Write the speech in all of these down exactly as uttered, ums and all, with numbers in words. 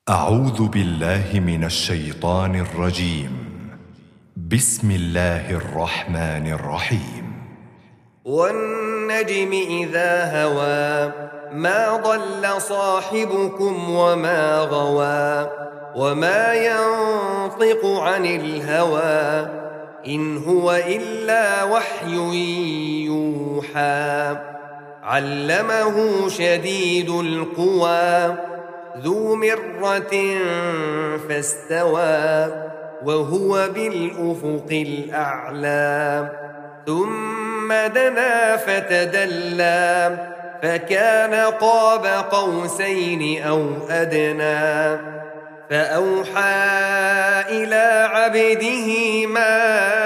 أعوذ بالله من الشيطان الرجيم. بسم الله الرحمن الرحيم. والنجم إذا هوى ما ضل صاحبكم وما غوى وما ينطق عن الهوى إن هو إلا وحي يوحى علمه شديد القوى ذو مرة فاستوى وهو بالأفق الأعلى ثم دنا فتدلى فكان قاب قوسين أو أدنى فأوحى إلى عبده ما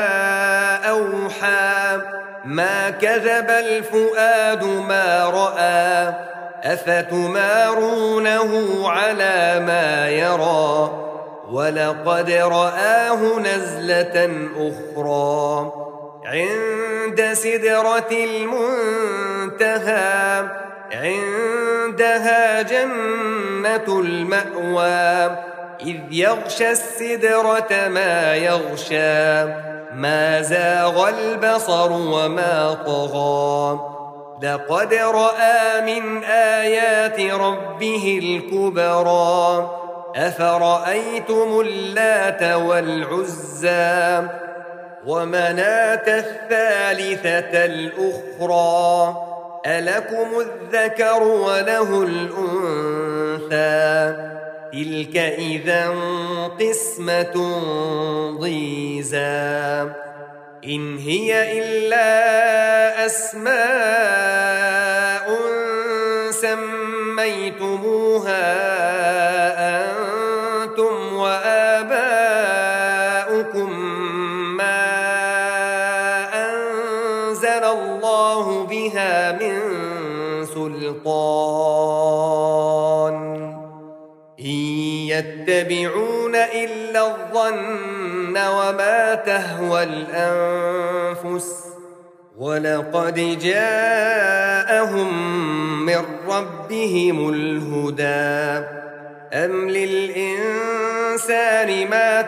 أوحى ما كذب الفؤاد ما رأى أفتمارونه على ما يرى ولقد رآه نزلة أخرى عند سدرة المنتهى عندها جنة المأوى إذ يغشى السدرة ما يغشى ما زاغ البصر وما طغى لقد رأى من آيات ربه الكبرى أفرأيتم اللات والعزى ومناة الثالثة الأخرى ألكم الذكر وله الأنثى تلك إذا قسمة ضيزى إن هي إلا أسماء سميتموها أنتم وآباؤكم ما أنزل الله بها من سلطان إن يتبعون إلا الظن وما تهوى الأنفس ولقد جاءهم من ربهم الهدى أم للإنسان ما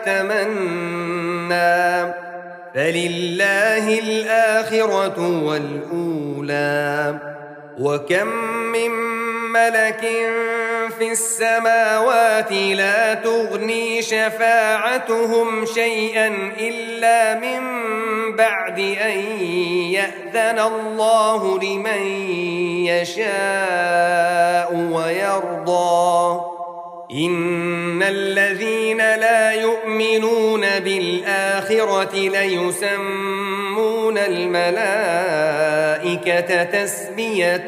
تمنى فلله الآخرة والأولى وكم من ملك في السماوات لا تغني شفاعتهم شيئا إلا من بعد أن يأذن الله لمن يشاء ويرضى إن الذين لا يؤمنون بالآخرة ليسمون الملائكة تسمية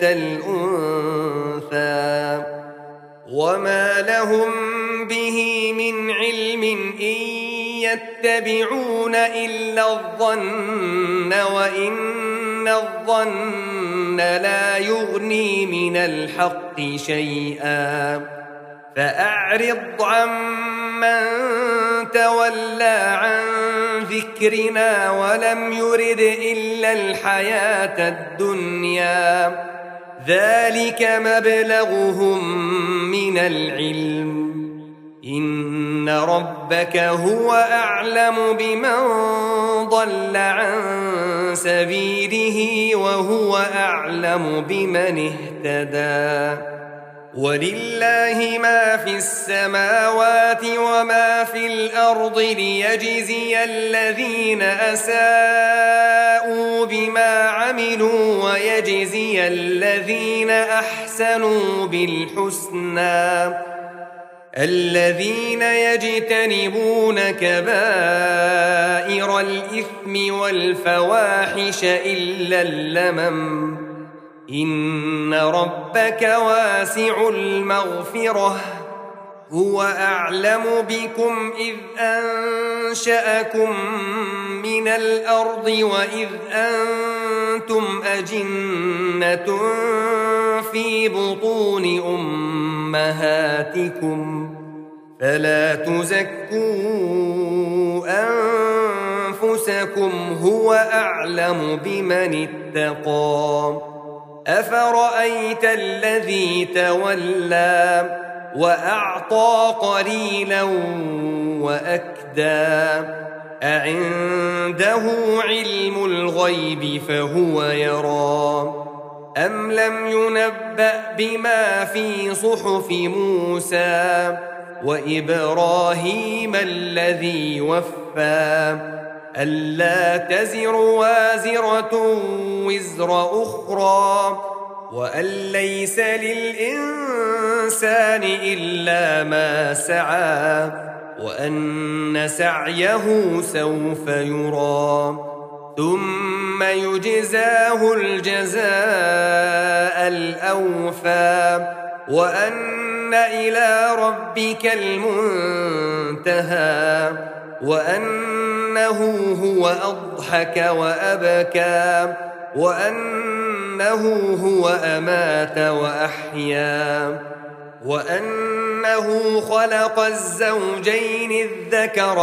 الأنثى وما لهم به من علم إن يتبعون إلا الظن وإن الظن لا يغني من الحق شيئا فأعرض عمن تولى عن ذكرنا ولم يرد إلا الحياة الدنيا ذلك مبلغهم من العلم إن ربك هو أعلم بمن ضل عن سبيله وهو أعلم بمن اهتدى ولله ما في السماوات وما في الأرض ليجزي الذين أساءوا بما عملوا ويجزي الذين أحسنوا بالحسنى الذين يجتنبون كبائر الإثم والفواحش إلا اللمم إن ربك واسع المغفرة هو أعلم بكم إذ أنشأكم من الأرض وإذ أنتم أجنة في بطون أمهاتكم فلا تزكوا أنفسكم هو أعلم بمن اتقى أفرأيت الذي تولى وأعطى قليلا وأكدى أعنده علم الغيب فهو يرى أم لم ينبأ بما في صحف موسى وإبراهيم الذي وفى ألا تزر وازرة وزر أخرى وأن ليس للإنسان إلا ما سعى وأن سعيه سوف يرى ثم يجزاه الجزاء الأوفى وأن إلى ربك المنتهى وأنه هو أضحك وأبكى وأنه هو أمات وأحيا وأنه خلق الزوجين الذكر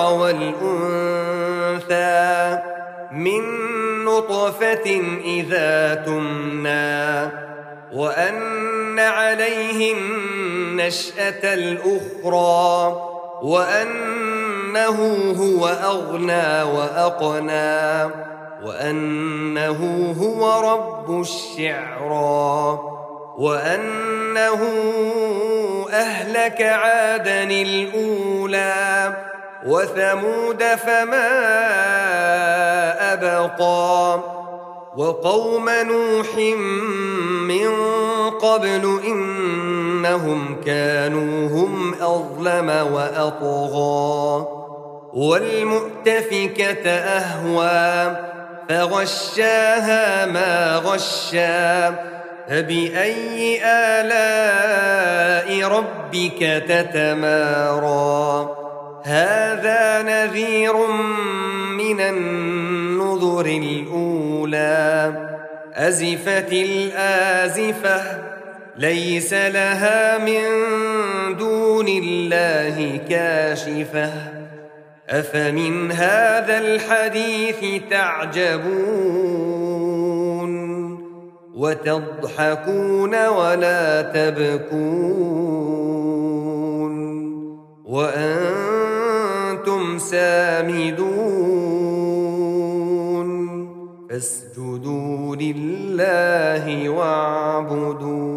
والأنثى من نطفة إذا تمنى وأن عليه النشأة الأخرى وأنه هو أغنى وأقنى وأنه هو رب الشعرى وأنه أهلك عادا الأولى وثمود فما أبقى وقوم نوح من قبل إنهم كانوا هم أظلم وأطغى والمؤتفكة أهوى فغشاها ما غشى فبأي آلاء ربك تتمارى هذا نذير من النذر الأولى أزفت الآزفة ليس لها من دون الله كاشفة أفمن هذا الحديث تعجبون وتضحكون ولا تبكون وأنتم سامدون فاسجدوا لله واعبدوا